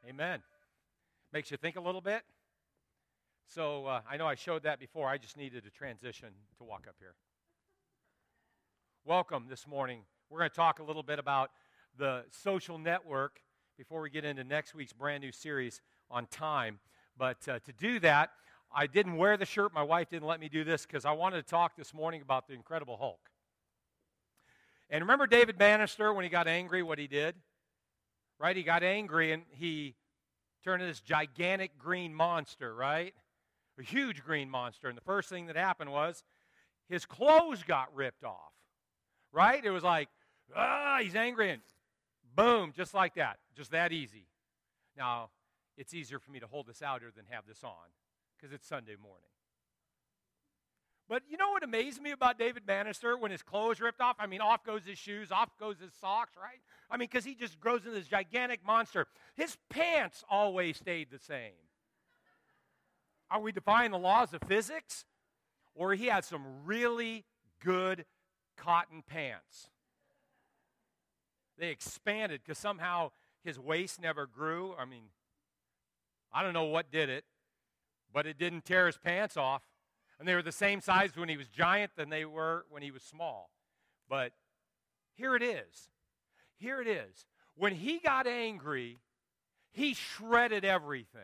Amen. Makes you think a little bit. So I know I showed that before. I just needed to transition to walk up here. Welcome this morning. We're going to talk a little bit about the social network before we get into next week's brand new series on time. But to do that, I didn't wear the shirt. My wife didn't let me do this because I wanted to talk this morning about the Incredible Hulk. And remember David Bannister when he got angry, what he did? Right? He got angry and he turned into this gigantic green monster, right? A huge green monster. And the first thing that happened was his clothes got ripped off, right? It was like, he's angry, and boom, just like that. Just that easy. Now, it's easier for me to hold this out here than have this on because it's Sunday morning. But you know what amazed me about David Bannister when his clothes ripped off? I mean, off goes his shoes, off goes his socks, right? I mean, because he just grows into this gigantic monster. His pants always stayed the same. Are we defying the laws of physics? Or he had some really good cotton pants. They expanded because somehow his waist never grew. I mean, I don't know what did it, but it didn't tear his pants off. And they were the same size when he was giant than they were when he was small. But here it is. Here it is. When he got angry, he shredded everything.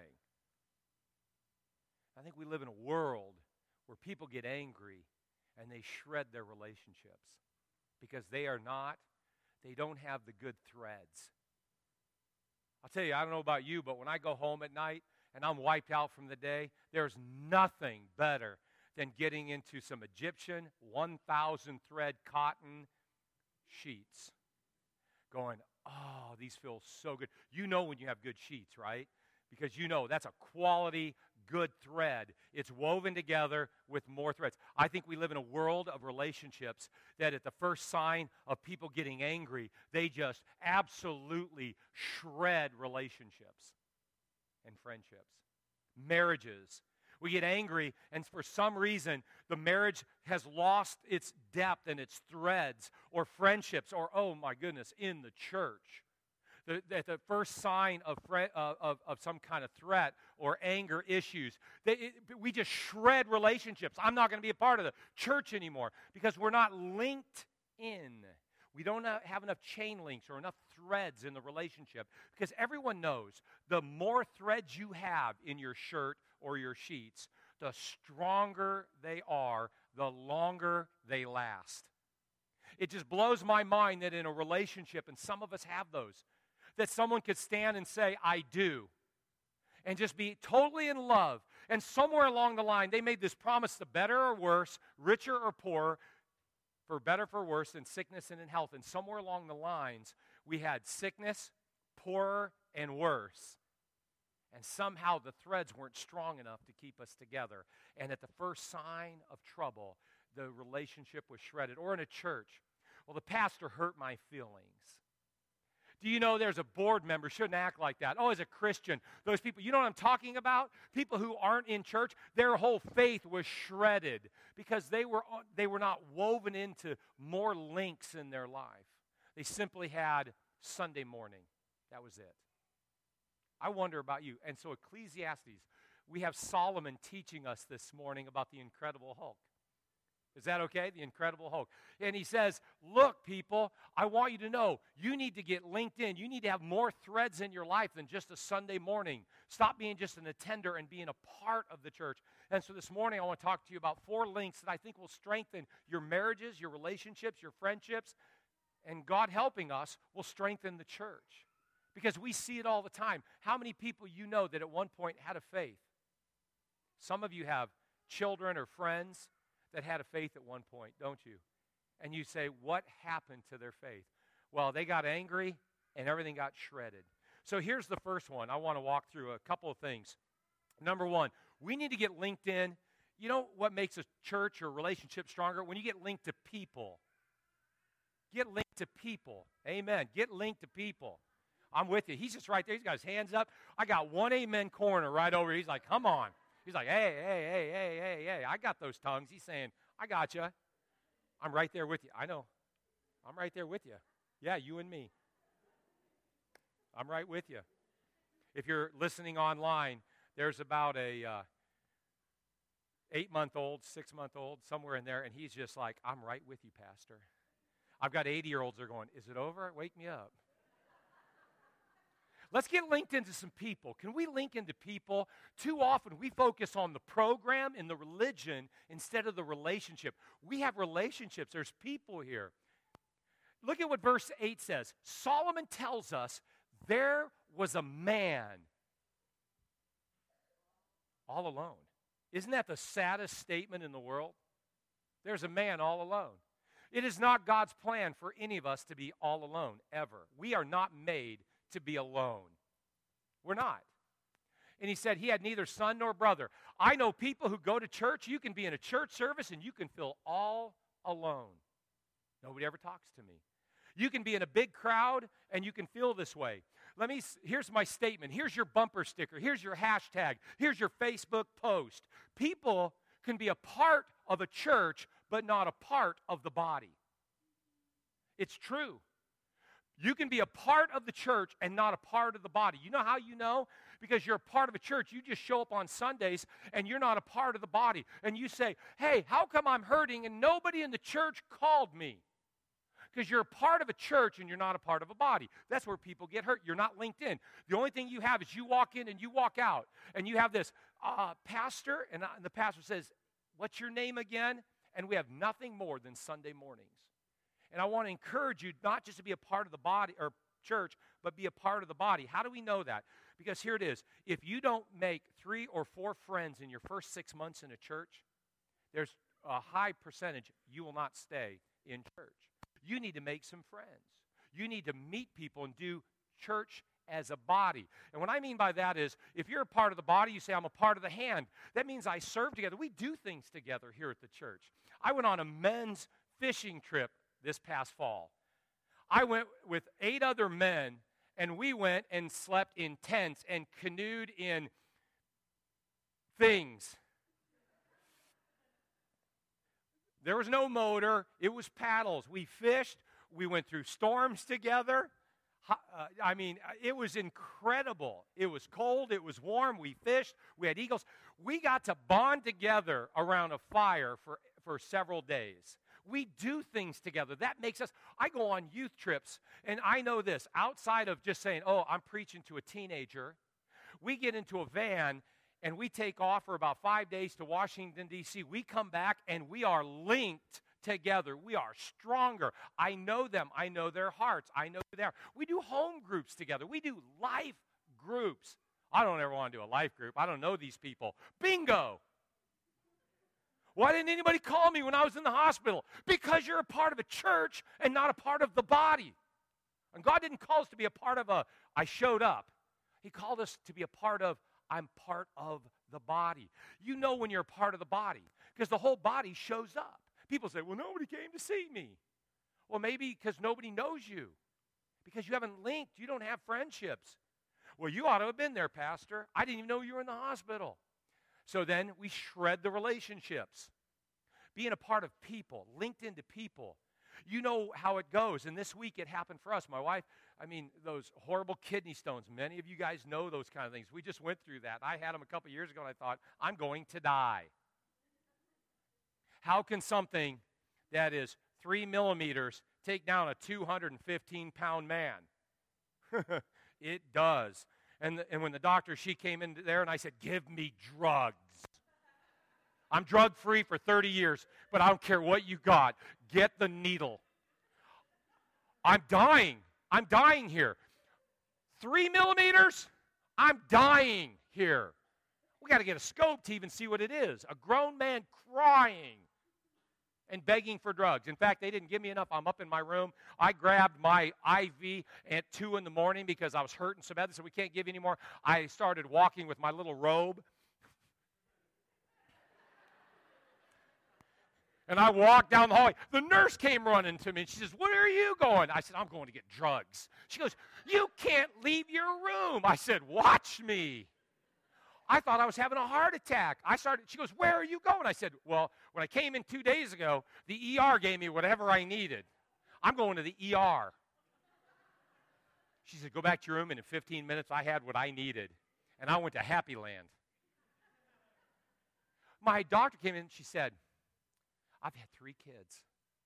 I think we live in a world where people get angry and they shred their relationships because they don't have the good threads. I'll tell you, I don't know about you, but when I go home at night and I'm wiped out from the day, there's nothing better than getting into some Egyptian 1,000 thread cotton sheets. Going, oh, these feel so good. You know when you have good sheets, right? Because you know that's a quality, good thread. It's woven together with more threads. I think we live in a world of relationships that at the first sign of people getting angry, they just absolutely shred relationships and friendships. Marriages. We get angry, and for some reason, the marriage has lost its depth and its threads, or friendships, or, oh my goodness, in the church. The first sign of some kind of threat or anger issues, we just shred relationships. I'm not going to be a part of the church anymore because we're not linked in. We don't have enough chain links or enough threads in the relationship because everyone knows the more threads you have in your shirt or your sheets, the stronger they are, the longer they last. It just blows my mind that in a relationship, and some of us have those, that someone could stand and say, I do, and just be totally in love. And somewhere along the line, they made this promise, the better or worse, richer or poorer, for better, for worse, in sickness and in health. And somewhere along the lines, we had sickness, poorer, and worse. And somehow the threads weren't strong enough to keep us together. And at the first sign of trouble, the relationship was shredded. Or in a church, well, the pastor hurt my feelings. Do you know there's a board member, shouldn't act like that. Oh, as a Christian, those people, you know what I'm talking about? People who aren't in church, their whole faith was shredded because they were not woven into more links in their life. They simply had Sunday morning. That was it. I wonder about you. And so Ecclesiastes, we have Solomon teaching us this morning about the Incredible Hulk. Is that okay? The Incredible Hulk. And he says, look, people, I want you to know you need to get linked in. You need to have more threads in your life than just a Sunday morning. Stop being just an attender and being a part of the church. And so this morning I want to talk to you about 4 links that I think will strengthen your marriages, your relationships, your friendships, and God helping us will strengthen the church. Because we see it all the time. How many people you know that at one point had a faith? Some of you have children or friends that had a faith at one point, don't you? And you say, what happened to their faith? Well, they got angry and everything got shredded. So here's the first one. I want to walk through a couple of things. Number one, we need to get linked in. You know what makes a church or relationship stronger? When you get linked to people. Get linked to people. Amen. Get linked to people. I'm with you. He's just right there. He's got his hands up. I got one amen corner right over here. He's like, come on. He's like, hey. I got those tongues. He's saying, I got you. I'm right there with you. I know. I'm right there with you. Yeah, you and me. I'm right with you. If you're listening online, there's about a 8-month-old, 6-month-old, somewhere in there, and he's just like, I'm right with you, Pastor. I've got 80-year-olds that are going, is it over? Wake me up. Let's get linked into some people. Can we link into people? Too often we focus on the program and the religion instead of the relationship. We have relationships. There's people here. Look at what verse 8 says. Solomon tells us there was a man all alone. Isn't that the saddest statement in the world? There's a man all alone. It is not God's plan for any of us to be all alone, ever. We are not made to be alone. We're not. And he said he had neither son nor brother. I know people who go to church. You can be in a church service and you can feel all alone. Nobody ever talks to me. You can be in a big crowd and you can feel this way. Here's my statement. Here's your bumper sticker. Here's your hashtag. Here's your Facebook post. People can be a part of a church but not a part of the body. It's true. You can be a part of the church and not a part of the body. You know how you know? Because you're a part of a church. You just show up on Sundays and you're not a part of the body. And you say, hey, how come I'm hurting and nobody in the church called me? Because you're a part of a church and you're not a part of a body. That's where people get hurt. You're not linked in. The only thing you have is you walk in and you walk out. And you have this pastor, and the pastor says, what's your name again? And we have nothing more than Sunday mornings. And I want to encourage you not just to be a part of the body or church, but be a part of the body. How do we know that? Because here it is. If you don't make 3 or 4 friends in your first 6 months in a church, there's a high percentage you will not stay in church. You need to make some friends. You need to meet people and do church as a body. And what I mean by that is, if you're a part of the body, you say, I'm a part of the hand. That means I serve together. We do things together here at the church. I went on a men's fishing trip this past fall. I went with 8 other men, and we went and slept in tents and canoed in things. There was no motor. It was paddles. We fished. We went through storms together. It was incredible. It was cold. It was warm. We fished. We had eagles. We got to bond together around a fire for several days. We do things together. That makes us, I go on youth trips, and I know this. Outside of just saying, oh, I'm preaching to a teenager, we get into a van, and we take off for about 5 days to Washington, D.C. We come back, and we are linked together. We are stronger. I know them. I know their hearts. I know who they are. We do home groups together. We do life groups. I don't ever want to do a life group. I don't know these people. Bingo! Why didn't anybody call me when I was in the hospital? Because you're a part of a church and not a part of the body. And God didn't call us to be a part of I showed up. He called us to be a part of, I'm part of the body. You know when you're a part of the body because the whole body shows up. People say, well, nobody came to see me. Well, maybe because nobody knows you. Because you haven't linked. You don't have friendships. Well, you ought to have been there, Pastor. I didn't even know you were in the hospital. So then we shred the relationships. Being a part of people, linked into people. You know how it goes. And this week it happened for us. My wife, those horrible kidney stones. Many of you guys know those kind of things. We just went through that. I had them a couple years ago, and I thought, I'm going to die. How can something that is 3 millimeters take down a 215-pound man? It does. And when the doctor, she came in there, and I said, give me drugs. I'm drug-free for 30 years, but I don't care what you got. Get the needle. I'm dying. I'm dying here. 3 millimeters? I'm dying here. We got to get a scope to even see what it is. A grown man crying and begging for drugs. In fact, they didn't give me enough. I'm up in my room. I grabbed my IV at 2 in the morning because I was hurting so bad. They said, we can't give you any more. I started walking with my little robe. And I walked down the hallway. The nurse came running to me, and she says, where are you going? I said, I'm going to get drugs. She goes, you can't leave your room. I said, watch me. I thought I was having a heart attack. She goes, where are you going? I said, well, when I came in 2 days ago, the ER gave me whatever I needed. I'm going to the ER. She said, go back to your room, and in 15 minutes, I had what I needed. And I went to Happy Land. My doctor came in, she said, I've had 3 kids.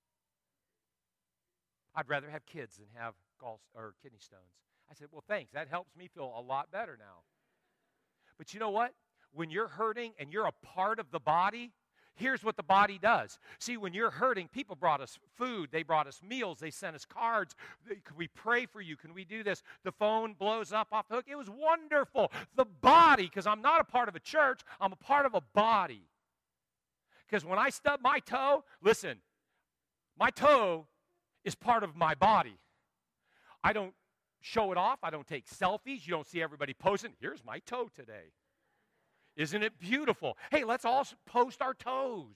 I'd rather have kids than have kidney stones. I said, well, thanks. That helps me feel a lot better now. But you know what? When you're hurting and you're a part of the body, here's what the body does. See, when you're hurting, people brought us food. They brought us meals. They sent us cards. Could we pray for you? Can we do this? The phone blows up off the hook. It was wonderful. The body, because I'm not a part of a church, I'm a part of a body. Because when I stub my toe, listen, my toe is part of my body. I don't show it off. I don't take selfies. You don't see everybody posting, here's my toe today. Isn't it beautiful? Hey, let's all post our toes.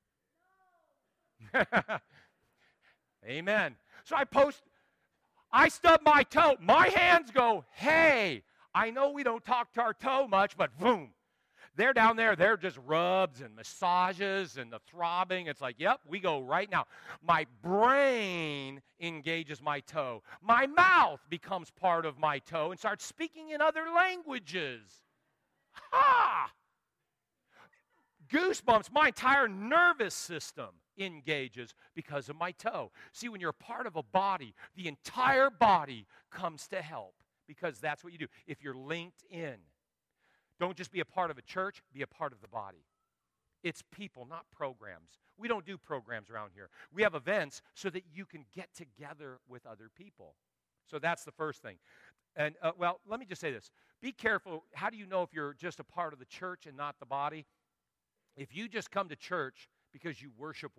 Amen. So I stub my toe. My hands go, hey, I know we don't talk to our toe much, but boom. They're down there, they're just rubs and massages and the throbbing. It's like, yep, we go right now. My brain engages my toe. My mouth becomes part of my toe and starts speaking in other languages. Ha! Goosebumps, my entire nervous system engages because of my toe. See, when you're a part of a body, the entire body comes to help because that's what you do. If you're linked in, don't just be a part of a church, be a part of the body. It's people, not programs. We don't do programs around here. We have events so that you can get together with other people. So that's the first thing. And, let me just say this. Be careful. How do you know if you're just a part of the church and not the body? If you just come to church because you worship.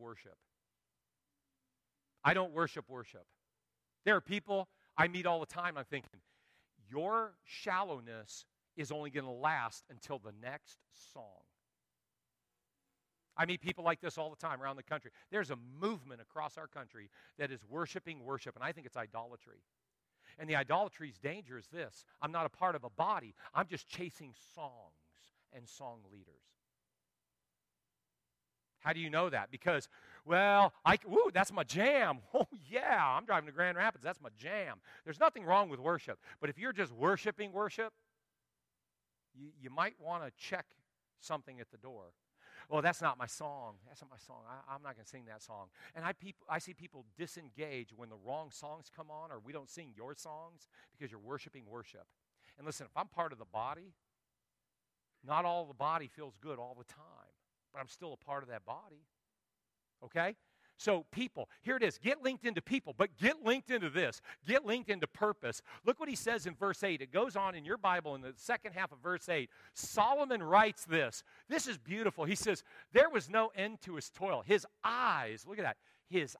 I don't worship. There are people I meet all the time, I'm thinking, your shallowness is only going to last until the next song. I meet people like this all the time around the country. There's a movement across our country that is worshiping worship, and I think it's idolatry. And the idolatry's danger is this. I'm not a part of a body. I'm just chasing songs and song leaders. How do you know that? Because, that's my jam. Oh, yeah, I'm driving to Grand Rapids. That's my jam. There's nothing wrong with worship. But if you're just worshiping worship, you might want to check something at the door. Well, that's not my song. That's not my song. I'm not going to sing that song. And I see people disengage when the wrong songs come on or we don't sing your songs because you're worshiping worship. And listen, if I'm part of the body, not all the body feels good all the time, but I'm still a part of that body. Okay? So people, here it is. Get linked into people, but get linked into this. Get linked into purpose. Look what he says in verse 8. It goes on in your Bible in the second half of verse 8. Solomon writes this. This is beautiful. He says, there was no end to his toil. His eyes, look at that. His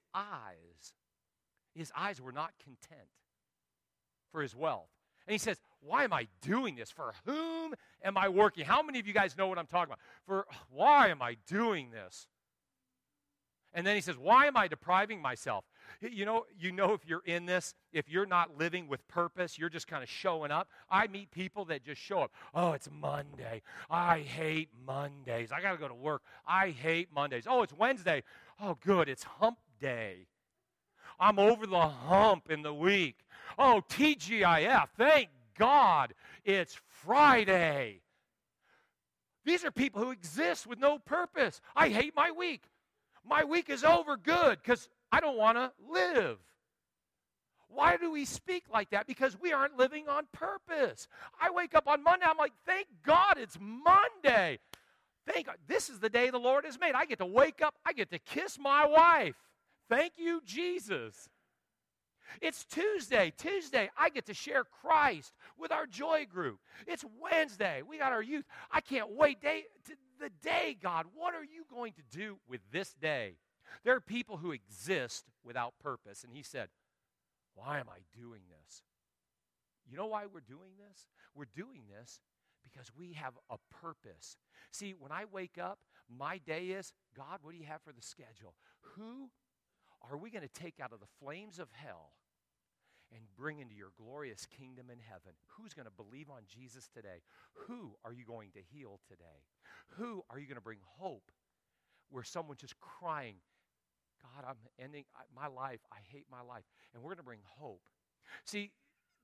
eyes were not content for his wealth. And he says, why am I doing this? For whom am I working? How many of you guys know what I'm talking about? Why am I doing this? And then he says, why am I depriving myself? You know if you're in this, if you're not living with purpose, you're just kind of showing up. I meet people that just show up. Oh, it's Monday. I hate Mondays. I got to go to work. I hate Mondays. Oh, it's Wednesday. Oh, good. It's hump day. I'm over the hump in the week. Oh, TGIF. Thank God it's Friday. These are people who exist with no purpose. I hate my week. My week is over. Good, because I don't want to live. Why do we speak like that? Because we aren't living on purpose. I wake up on Monday, I'm like, thank God it's Monday. Thank God. This is the day the Lord has made. I get to wake up. I get to kiss my wife. Thank you, Jesus. It's Tuesday. I get to share Christ with our joy group. It's Wednesday. We got our youth. I can't wait. The day, God, what are you going to do with this day? There are people who exist without purpose. And he said, why am I doing this? You know why we're doing this? We're doing this because we have a purpose. See, when I wake up, my day is, God, what do you have for the schedule? Who are we going to take out of the flames of hell and bring into your glorious kingdom in heaven? Who's going to believe on Jesus today? Who are you going to heal today? Who are you going to bring hope where someone's just crying, God, I'm ending my life. I hate my life. And we're going to bring hope. See,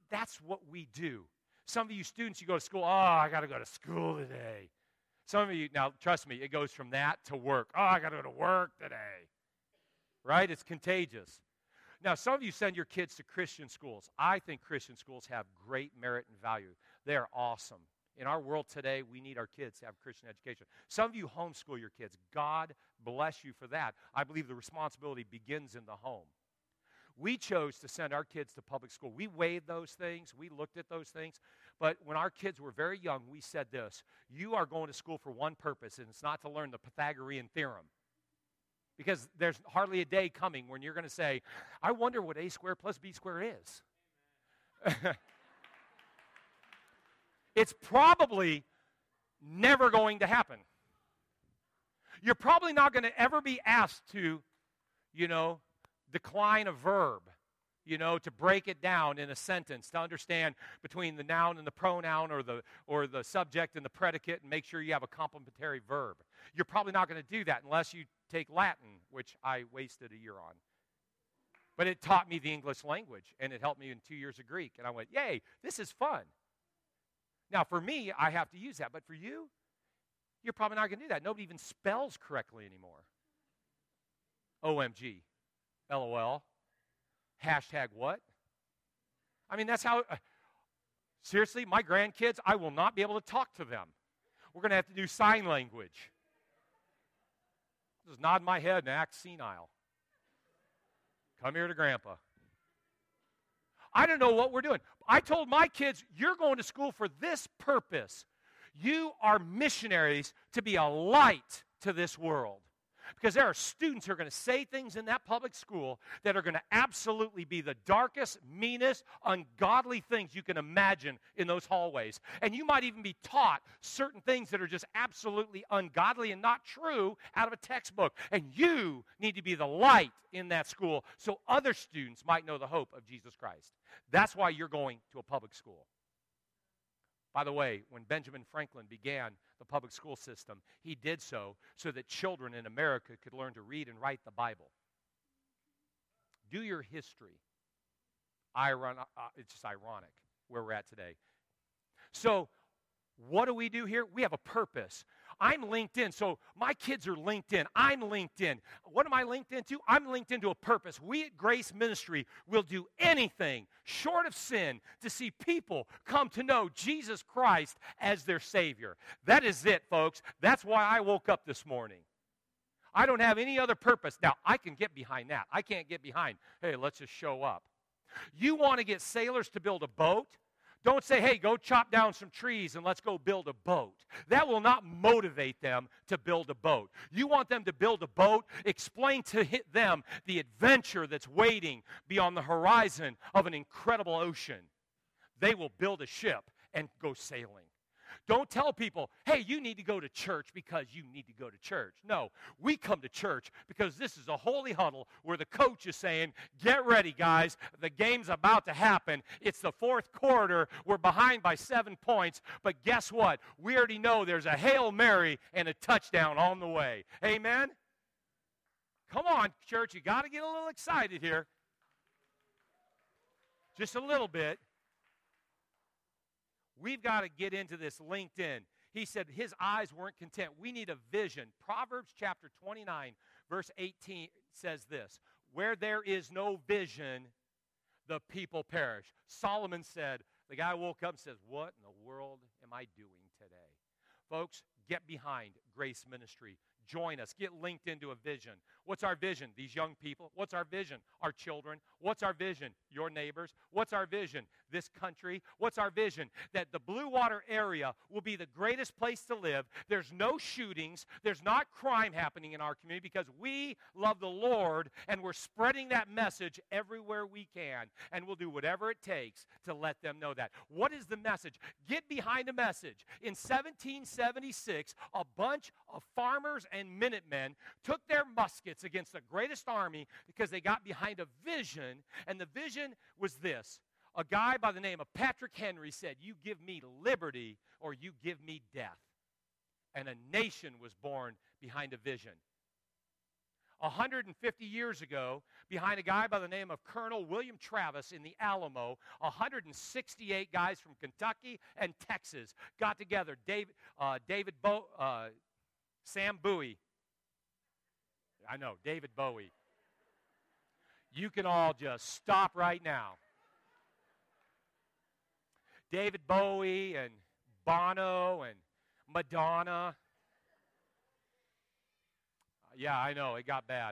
That's what we do. Some of you students, you go to school, I got to go to school today. Some of you, now trust me, it goes from that to work. I got to go to work today. Right? It's contagious. Now, some of you send your kids to Christian schools. I think Christian schools have great merit and value. They are awesome. In our world today, we need our kids to have Christian education. Some of you homeschool your kids. God bless you for that. I believe the responsibility begins in the home. We chose to send our kids to public school. We weighed those things. We looked at those things. But when our kids were very young, we said this: you are going to school for one purpose, and it's not to learn the Pythagorean theorem. Because there's hardly a day coming when you're going to say, I wonder what a squared plus b squared is. It's probably never going to happen. You're probably not going to ever be asked to, decline a verb, to break it down in a sentence, to understand between the noun and the pronoun, or the subject and the predicate, and make sure you have a complementary verb. You're probably not going to do that unless you take Latin, which I wasted a year on. But it taught me the English language, and it helped me in 2 years of Greek. And I went, yay, this is fun. Now, for me, I have to use that. But for you, you're probably not going to do that. Nobody even spells correctly anymore. OMG. LOL. Hashtag what? I mean, that's how, seriously, my grandkids, I will not be able to talk to them. We're going to have to do sign language. Just nod my head and act senile. Come here to Grandpa. I don't know what we're doing. I told my kids, you're going to school for this purpose. You are missionaries to be a light to this world. Because there are students who are going to say things in that public school that are going to absolutely be the darkest, meanest, ungodly things you can imagine in those hallways. And you might even be taught certain things that are just absolutely ungodly and not true out of a textbook. And you need to be the light in that school so other students might know the hope of Jesus Christ. That's why you're going to a public school. By the way, when Benjamin Franklin began the public school system, he did so that children in America could learn to read and write the Bible. Do your history. It's just ironic where we're at today. So, what do we do here? We have a purpose. I'm LinkedIn, so my kids are LinkedIn. I'm LinkedIn. What am I linked into? I'm linked into a purpose. We at Grace Ministry will do anything short of sin to see people come to know Jesus Christ as their Savior. That is it, folks. That's why I woke up this morning. I don't have any other purpose. Now, I can get behind that. I can't get behind, hey, let's just show up. You want to get sailors to build a boat? Don't say, hey, go chop down some trees and let's go build a boat. That will not motivate them to build a boat. You want them to build a boat, explain to them the adventure that's waiting beyond the horizon of an incredible ocean. They will build a ship and go sailing. Don't tell people, hey, you need to go to church because you need to go to church. No, we come to church because this is a holy huddle where the coach is saying, get ready, guys. The game's about to happen. It's the fourth quarter. We're behind by 7 points. But guess what? We already know there's a Hail Mary and a touchdown on the way. Amen? Come on, church. You got to get a little excited here. Just a little bit. We've got to get into this LinkedIn. He said his eyes weren't content. We need a vision. Proverbs chapter 29, verse 18 says this: where there is no vision, the people perish. Solomon said, the guy woke up and says, what in the world am I doing today? Folks, get behind Grace Ministry. Join us. Get linked into a vision. What's our vision? These young people. What's our vision? Our children. What's our vision? Your neighbors. What's our vision? This country. What's our vision? That the Blue Water area will be the greatest place to live. There's no shootings. There's not crime happening in our community because we love the Lord and we're spreading that message everywhere we can. And we'll do whatever it takes to let them know that. What is the message? Get behind a message. In 1776, a bunch of farmers and Minutemen took their muskets against the greatest army because they got behind a vision, and the vision was this. A guy by the name of Patrick Henry said, you give me liberty or you give me death. And a nation was born behind a vision. 150 years ago, behind a guy by the name of Colonel William Travis in the Alamo, 168 guys from Kentucky and Texas got together. Sam Bowie. I know, David Bowie. You can all just stop right now. David Bowie and Bono and Madonna. Yeah, I know, it got bad.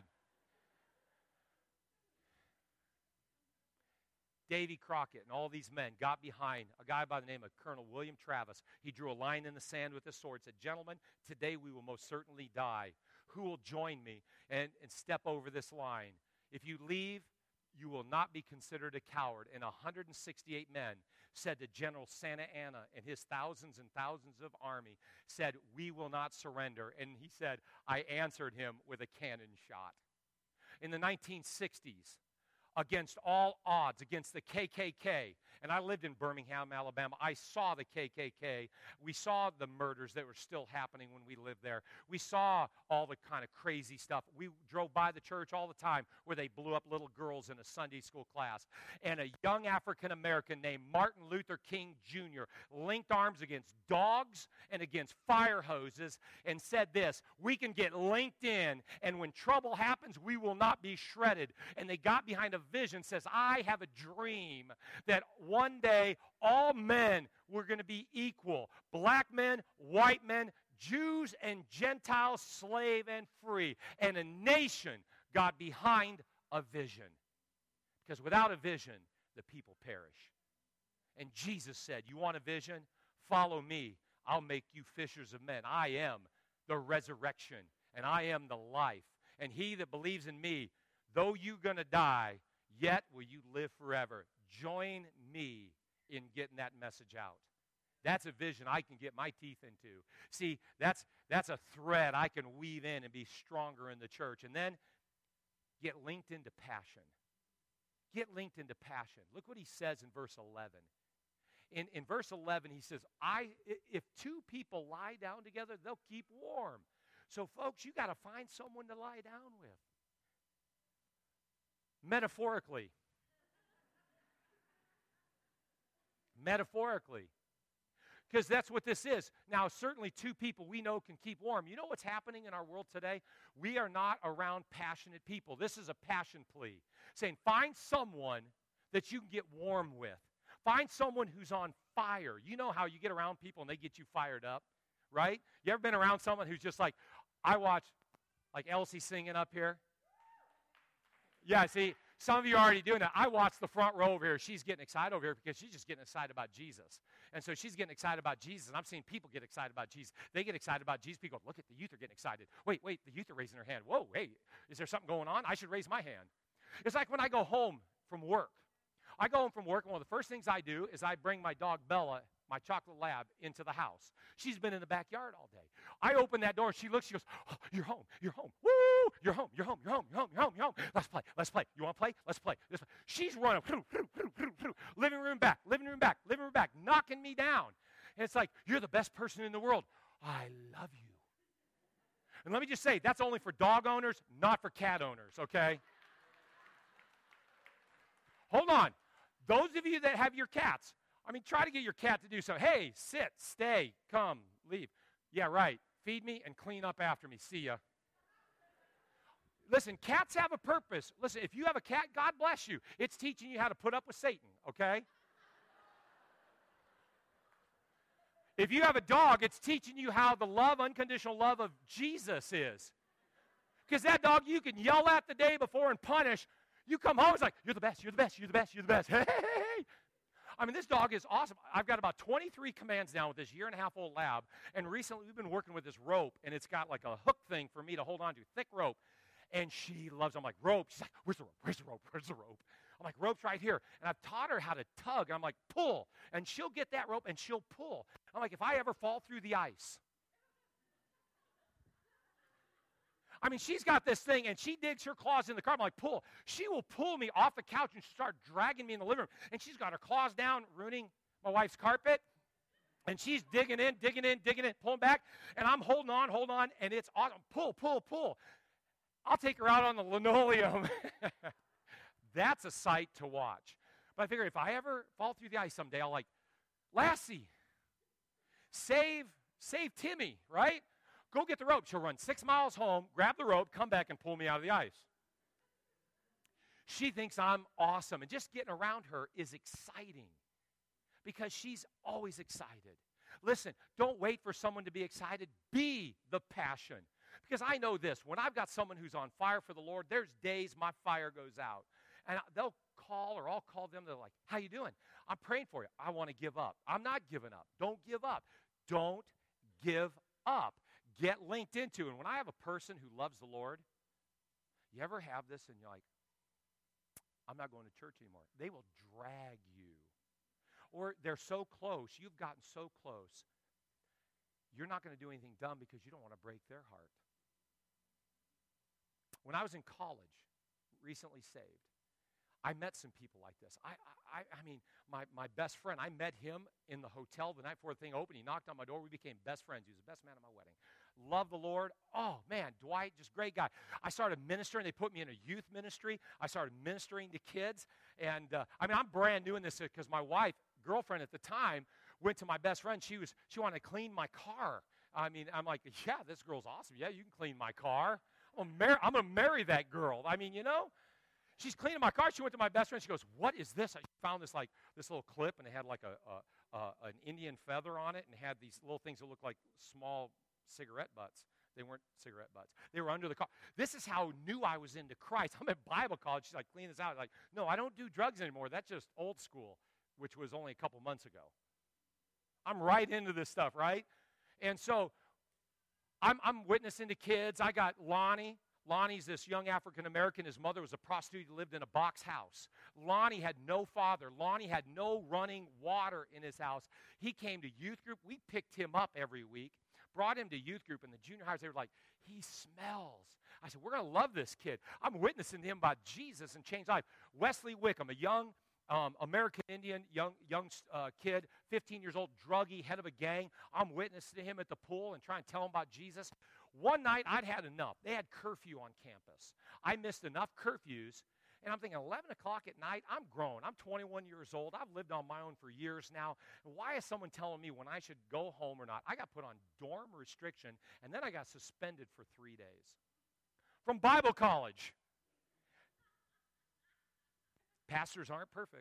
Davy Crockett and all these men got behind a guy by the name of Colonel William Travis. He drew a line in the sand with his sword, said, "Gentlemen, today we will most certainly die. Who will join me and step over this line? If you leave, you will not be considered a coward." And 168 men said to General Santa Anna and his thousands and thousands of army, said, "We will not surrender." And he said, "I answered him with a cannon shot." In the 1960s, against all odds, against the KKK. And I lived in Birmingham, Alabama. I saw the KKK. We saw the murders that were still happening when we lived there. We saw all the kind of crazy stuff. We drove by the church all the time where they blew up little girls in a Sunday school class. And a young African American named Martin Luther King Jr. linked arms against dogs and against fire hoses and said this: "We can get linked in, and when trouble happens, we will not be shredded." And they got behind a vision, says, "I have a dream that one day all men were going to be equal. Black men, white men, Jews and Gentiles, slave and free." And a nation got behind a vision. Because without a vision, the people perish. And Jesus said, "You want a vision? Follow me. I'll make you fishers of men. I am the resurrection, and I am the life. And he that believes in me, though you're going to die, yet will you live forever." Join me in getting that message out. That's a vision I can get my teeth into. See, that's a thread I can weave in and be stronger in the church. And then get linked into passion. Get linked into passion. Look what he says in verse 11. In verse 11, he says, if two people lie down together, they'll keep warm. So, folks, you got to find someone to lie down with. Metaphorically. Because that's what this is. Now, certainly two people we know can keep warm. You know what's happening in our world today? We are not around passionate people. This is a passion plea, saying find someone that you can get warm with. Find someone who's on fire. You know how you get around people and they get you fired up, right? You ever been around someone who's just like, I watch like Elsie singing up here? Yeah, see, some of you are already doing that. I watch the front row over here. She's getting excited over here because she's just getting excited about Jesus. And so she's getting excited about Jesus, and I'm seeing people get excited about Jesus. They get excited about Jesus. People go, look at the youth are getting excited. Wait, the youth are raising their hand. Whoa, hey, is there something going on? I should raise my hand. It's like when I go home from work. I go home from work, and one of the first things I do is I bring my dog Bella, my chocolate lab, into the house. She's been in the backyard all day. I open that door, and she looks, she goes, oh, you're home. Woo! You're home. Let's play. You want to play? Let's play. She's running, living room back, knocking me down. And it's like, you're the best person in the world. I love you. And let me just say, that's only for dog owners, not for cat owners, okay? Hold on. Those of you that have your cats, try to get your cat to do so. Hey, sit, stay, come, leave. Yeah, right. Feed me and clean up after me. See ya. Listen, cats have a purpose. Listen, if you have a cat, God bless you. It's teaching you how to put up with Satan, okay? If you have a dog, it's teaching you how the unconditional love of Jesus is. Because that dog you can yell at the day before and punish. You come home, it's like, you're the best. Hey. This dog is awesome. I've got about 23 commands now with this year-and-a-half-old lab, and recently we've been working with this rope, and it's got like a hook thing for me to hold on to, thick rope, and she loves it. I'm like, rope. She's like, where's the rope? I'm like, rope's right here. And I've taught her how to tug, and I'm like, pull, and she'll get that rope, and she'll pull. I'm like, if I ever fall through the ice, she's got this thing, and she digs her claws in the carpet. I'm like, pull. She will pull me off the couch and start dragging me in the living room. And she's got her claws down, ruining my wife's carpet. And she's digging in, pulling back. And I'm holding on, and it's awesome. Pull. I'll take her out on the linoleum. That's a sight to watch. But I figure if I ever fall through the ice someday, I'll like, Lassie, save Timmy, right? Go get the rope. She'll run 6 miles home, grab the rope, come back and pull me out of the ice. She thinks I'm awesome, and just getting around her is exciting because she's always excited. Listen, don't wait for someone to be excited. Be the passion. Because I know this, when I've got someone who's on fire for the Lord, there's days my fire goes out. And they'll call, or I'll call them, they're like, how you doing? I'm praying for you. I want to give up. I'm not giving up. Don't give up. Don't give up. Get linked into. And when I have a person who loves the Lord, you ever have this and you're like, I'm not going to church anymore. They will drag you. Or they're so close, you've gotten so close, you're not going to do anything dumb because you don't want to break their heart. When I was in college, recently saved, I met some people like this. I mean, my best friend, I met him in the hotel the night before the thing opened. He knocked on my door. We became best friends. He was the best man at my wedding. Love the Lord. Oh, man, Dwight, just great guy. I started ministering. They put me in a youth ministry. I started ministering to kids. And, I'm brand new in this because my wife, girlfriend at the time, went to my best friend. She wanted to clean my car. I'm like, yeah, this girl's awesome. Yeah, you can clean my car. I'm going to marry that girl. She's cleaning my car. She went to my best friend. She goes, what is this? I found this little clip, and it had like an Indian feather on it, and it had these little things that looked like small cigarette butts. They weren't cigarette butts. They were under the car. This is how new I was into Christ. I'm at Bible college. She's like, clean this out. I'm like, no, I don't do drugs anymore. That's just old school, which was only a couple months ago. I'm right into this stuff, right? And so I'm witnessing to kids. I got Lonnie. Lonnie's this young African-American. His mother was a prostitute who lived in a box house. Lonnie had no father. Lonnie had no running water in his house. He came to youth group. We picked him up every week, brought him to youth group. In the junior highs, they were like, he smells. I said, we're going to love this kid. I'm witnessing to him about Jesus and changed life. Wesley Wickham, a young American Indian, young kid, 15 years old, druggie, head of a gang. I'm witnessing to him at the pool and trying to tell him about Jesus. One night, I'd had enough. They had curfew on campus. I missed enough curfews, and I'm thinking, 11 o'clock at night, I'm grown. I'm 21 years old. I've lived on my own for years now. Why is someone telling me when I should go home or not? I got put on dorm restriction, and then I got suspended for 3 days from Bible college. Pastors aren't perfect.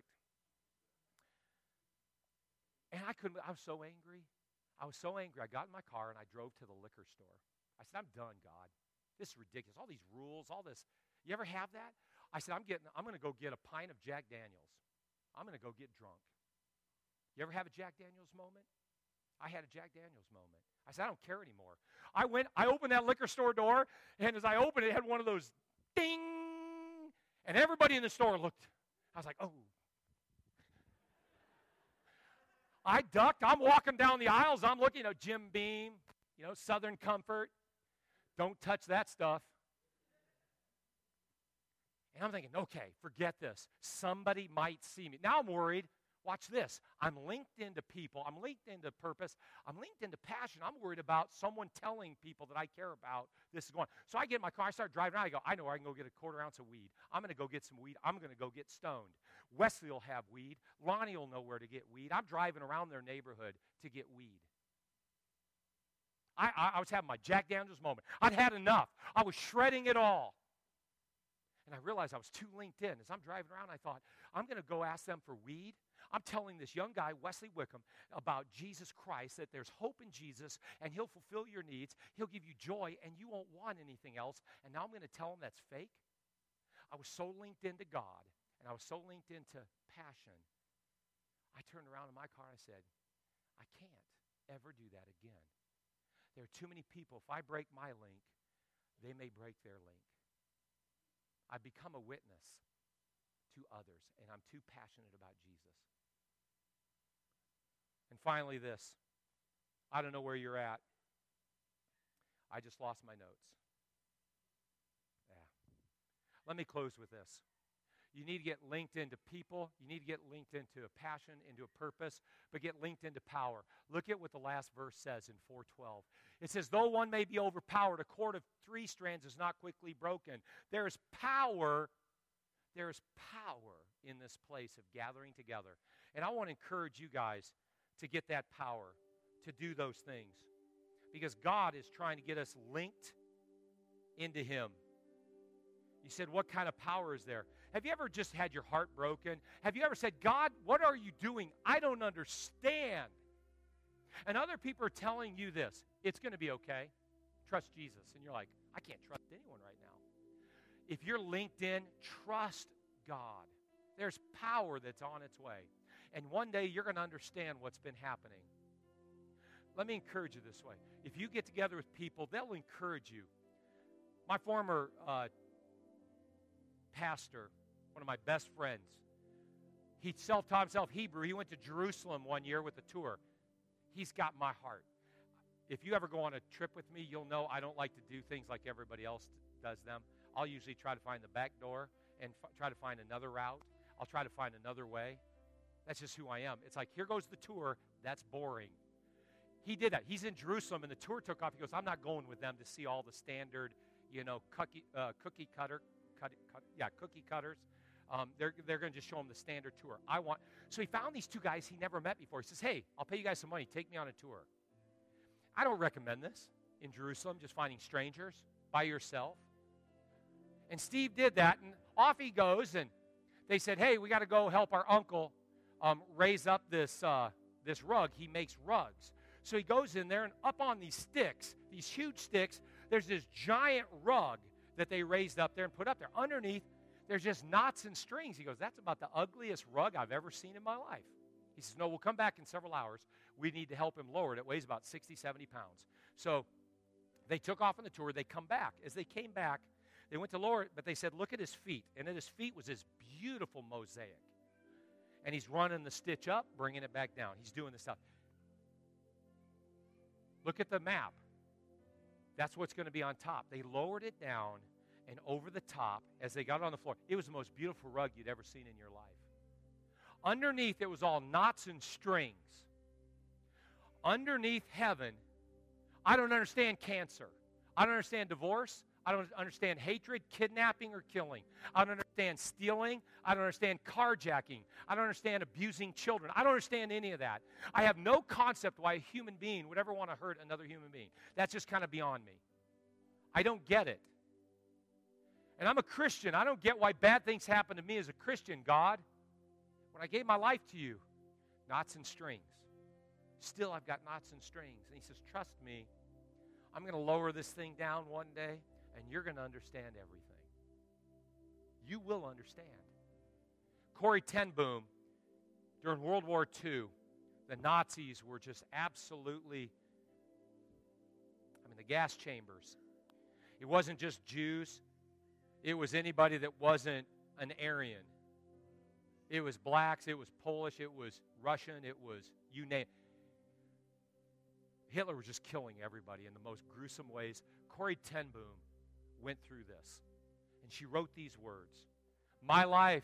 And I was so angry. I got in my car and I drove to the liquor store. I said, I'm done, God. This is ridiculous. All these rules, all this. You ever have that? I said, I'm going to go get a pint of Jack Daniels. I'm going to go get drunk. You ever have a Jack Daniels moment? I had a Jack Daniels moment. I said, I don't care anymore. I opened that liquor store door, and as I opened it, it had one of those ding, and everybody in the store looked. I was like, oh. I ducked. I'm walking down the aisles. I'm looking at Jim Beam, Southern Comfort. Don't touch that stuff. And I'm thinking, okay, forget this. Somebody might see me. Now I'm worried. Watch this. I'm linked into people. I'm linked into purpose. I'm linked into passion. I'm worried about someone telling people that I care about this is going on. So I get in my car. I start driving around. I go, I know where I can go get a quarter ounce of weed. I'm going to go get some weed. I'm going to go get stoned. Wesley will have weed. Lonnie will know where to get weed. I'm driving around their neighborhood to get weed. I was having my Jack Daniels moment. I'd had enough. I was shredding it all. And I realized I was too linked in. As I'm driving around, I thought, I'm going to go ask them for weed. I'm telling this young guy, Wesley Wickham, about Jesus Christ, that there's hope in Jesus, and he'll fulfill your needs. He'll give you joy, and you won't want anything else. And now I'm going to tell him that's fake. I was so linked into God, and I was so linked into passion. I turned around in my car and I said, I can't ever do that again. There are too many people. If I break my link, they may break their link. I become a witness to others, and I'm too passionate about Jesus. And finally, this. I don't know where you're at. I just lost my notes. Yeah. Let me close with this. You need to get linked into people. You need to get linked into a passion, into a purpose, but get linked into power. Look at what the last verse says in 4:12. It says, though one may be overpowered, a cord of 3 strands is not quickly broken. There is power in this place of gathering together. And I want to encourage you guys to get that power, to do those things. Because God is trying to get us linked into Him. You said, what kind of power is there? Have you ever just had your heart broken? Have you ever said, God, what are you doing? I don't understand. And other people are telling you this, it's going to be okay. Trust Jesus. And you're like, I can't trust anyone right now. If you're linked in, trust God. There's power that's on its way. And one day you're going to understand what's been happening. Let me encourage you this way. If you get together with people, they'll encourage you. My former pastor, one of my best friends, he self-taught himself Hebrew. He went to Jerusalem one year with a tour. He's got my heart. If you ever go on a trip with me, you'll know I don't like to do things like everybody else does them. I'll usually try to find the back door and try to find another route. I'll try to find another way. That's just who I am. It's like, here goes the tour. That's boring. He did that. He's in Jerusalem, and the tour took off. He goes, I'm not going with them to see all the standard, cookie cutters. They're going to just show him the standard tour. So he found these 2 guys he never met before. He says, hey, I'll pay you guys some money. Take me on a tour. I don't recommend this in Jerusalem, just finding strangers by yourself. And Steve did that, and off he goes, and they said, hey, we got to go help our uncle raise up this rug. He makes rugs. So he goes in there, and up on these sticks, these huge sticks, there's this giant rug that they raised up there and put up there. Underneath, there's just knots and strings. He goes, that's about the ugliest rug I've ever seen in my life. He says, no, we'll come back in several hours. We need to help him lower it. It weighs about 60, 70 pounds. So they took off on the tour. They come back. As they came back, they went to lower it, but they said, look at his feet. And at his feet was this beautiful mosaic. And he's running the stitch up, bringing it back down. He's doing this stuff. Look at the map. That's what's going to be on top. They lowered it down, and over the top, as they got it on the floor, it was the most beautiful rug you'd ever seen in your life. Underneath, it was all knots and strings. Underneath heaven, I don't understand cancer. I don't understand divorce. I don't understand hatred, kidnapping, or killing. I don't understand stealing. I don't understand carjacking. I don't understand abusing children. I don't understand any of that. I have no concept why a human being would ever want to hurt another human being. That's just kind of beyond me. I don't get it. And I'm a Christian. I don't get why bad things happen to me as a Christian, God. When I gave my life to you, knots and strings. Still, I've got knots and strings. And he says, trust me, I'm going to lower this thing down one day, and you're going to understand everything. You will understand. Corrie ten Boom, during World War II, the Nazis were just absolutely, the gas chambers. It wasn't just Jews. It was anybody that wasn't an Aryan. It was blacks, it was Polish, it was Russian, it was you name it. Hitler was just killing everybody in the most gruesome ways. Corrie ten Boom went through this. And she wrote these words. My life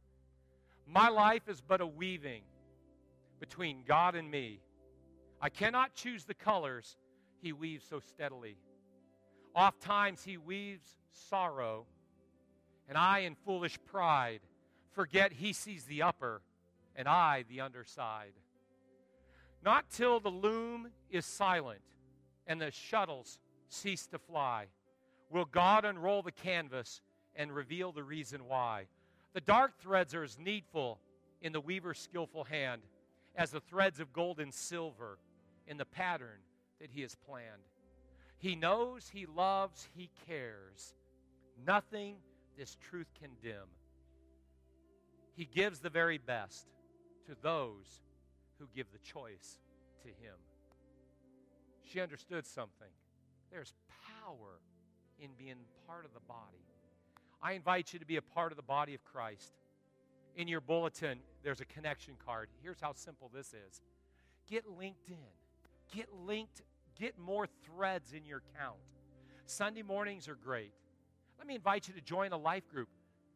is but a weaving between God and me. I cannot choose the colors he weaves so steadily. Oft times he weaves sorrow, and I in foolish pride forget he sees the upper and I the underside. Not till the loom is silent and the shuttles cease to fly will God unroll the canvas and reveal the reason why. The dark threads are as needful in the weaver's skillful hand as the threads of gold and silver in the pattern that he has planned. He knows, he loves, he cares. Nothing this truth can dim. He gives the very best to those who give the choice to him. She understood something. There's power in being part of the body. I invite you to be a part of the body of Christ. In your bulletin, there's a connection card. Here's how simple this is. Get linked in. Get linked. Get more threads in your count. Sunday mornings are great. Let me invite you to join a life group.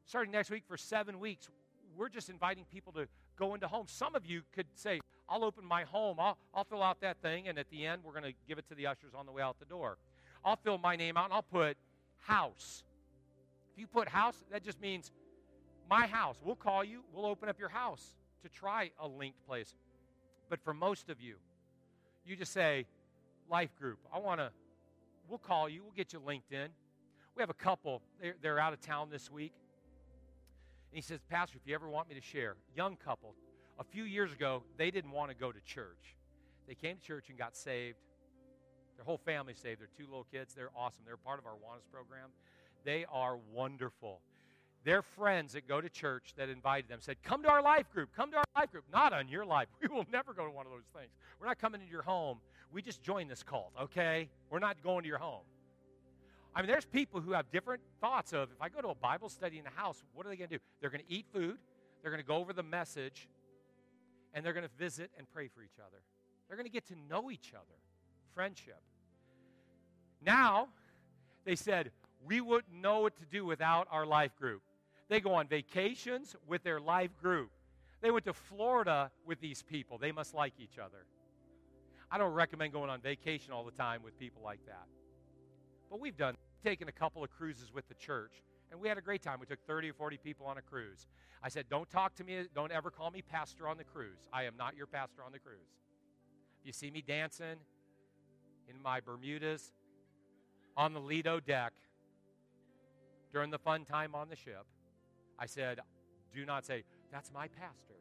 starting next week for 7 weeks, we're just inviting people to go into homes. Some of you could say, I'll open my home. I'll fill out that thing, and at the end, we're going to give it to the ushers on the way out the door. I'll fill my name out, and I'll put house. If you put house, that just means my house. We'll call you. We'll open up your house to try a linked place. But for most of you, you just say, life group. We'll call you. We'll get you linked in. We have a couple. They're out of town this week. And he says, Pastor, if you ever want me to share, young couple, a few years ago, they didn't want to go to church. They came to church and got saved. Their whole family saved. Their 2 little kids. They're awesome. They're part of our Awanas program. They are wonderful. Their friends that go to church that invited them said, come to our life group. Come to our life group. Not on your life. We will never go to one of those things. We're not coming into your home. We just joined this cult, okay? We're not going to your home. I mean, there's people who have different thoughts of, if I go to a Bible study in the house, what are they going to do? They're going to eat food. They're going to go over the message. And they're going to visit and pray for each other. They're going to get to know each other. Friendship. Now, they said, we wouldn't know what to do without our life group. They go on vacations with their life group. They went to Florida with these people. They must like each other. I don't recommend going on vacation all the time with people like that. But we've taken a couple of cruises with the church, and we had a great time. We took 30 or 40 people on a cruise. I said, don't talk to me, don't ever call me pastor on the cruise. I am not your pastor on the cruise. If you see me dancing in my Bermudas on the Lido deck during the fun time on the ship, I said, do not say, that's my pastor.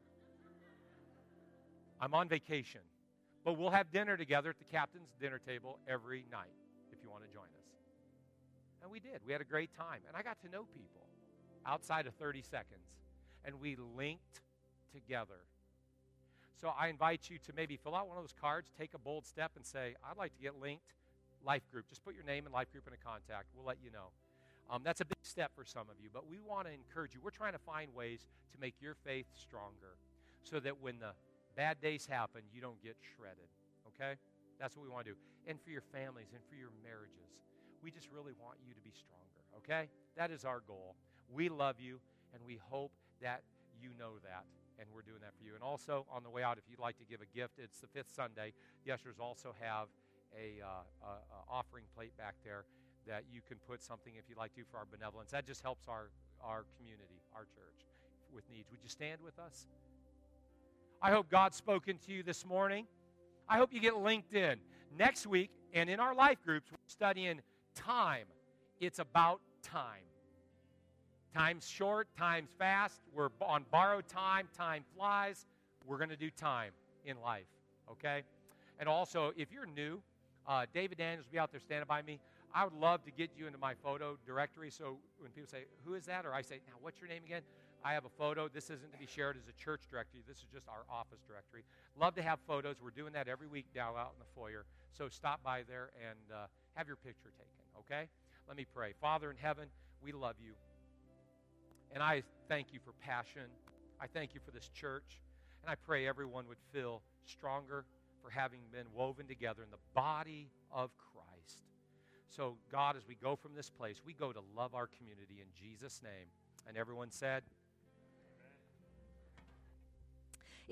I'm on vacation. But we'll have dinner together at the captain's dinner table every night if you want to join us. And we did. We had a great time. And I got to know people outside of 30 seconds. And we linked together. So I invite you to maybe fill out one of those cards, take a bold step, and say, I'd like to get linked life group. Just put your name and life group in a contact. We'll let you know. That's a big step for some of you, but we want to encourage you. We're trying to find ways to make your faith stronger so that when the bad days happen, you don't get shredded, okay? That's what we want to do. And for your families and for your marriages, we just really want you to be stronger, okay? That is our goal. We love you, and we hope that you know that, and we're doing that for you. And also, on the way out, if you'd like to give a gift, it's the 5th Sunday. The ushers also have a offering plate back there that you can put something, if you'd like to, for our benevolence. That just helps our community, our church, with needs. Would you stand with us? I hope God's spoken to you this morning. I hope you get linked in. Next week, and in our life groups, we're studying time. It's about time. Time's short, time's fast. We're on borrowed time. Time flies. We're going to do time in life, okay? And also, if you're new, David Daniels will be out there standing by me. I would love to get you into my photo directory, so when people say, who is that? Or I say, now, what's your name again? I have a photo. This isn't to be shared as a church directory. This is just our office directory. Love to have photos. We're doing that every week down out in the foyer. So stop by there and have your picture taken, okay? Let me pray. Father in heaven, we love you. And I thank you for Passion. I thank you for this church. And I pray everyone would feel stronger for having been woven together in the body of Christ. So, God, as we go from this place, we go to love our community in Jesus' name. And everyone said,